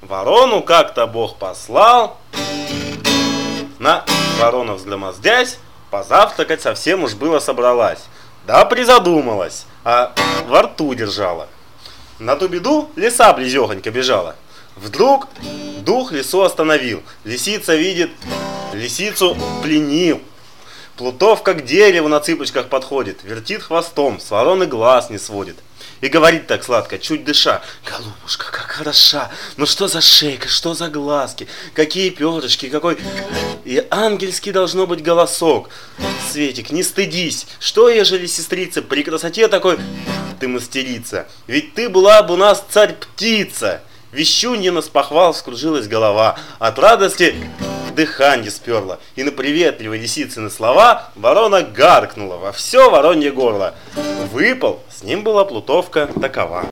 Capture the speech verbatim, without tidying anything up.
Ворону как-то Бог послал. На ворона взгромоздясь, позавтракать совсем уж было собралась. Да призадумалась, а во рту держала. На ту беду лиса близехонько бежала. Вдруг дух лису остановил. Лисица видит, лисицу пленил. Плутовка к дереву на цыпочках подходит, вертит хвостом, с вороны глаз не сводит. И говорит так сладко, чуть дыша: голубушка, как хороша, ну что за шейка, что за глазки, какие перышки, какой... И ангельский должно быть голосок. Светик, не стыдись, что ежели, сестрица, при красоте такой ты мастерица, ведь ты была бы у нас царь-птица. Вещуньина с похвал вскружилась голова, от радости дыханье сперло, и на приветливые лисицыны слова ворона гаркнула во все воронье горло. Выпал, с ним была плутовка такова.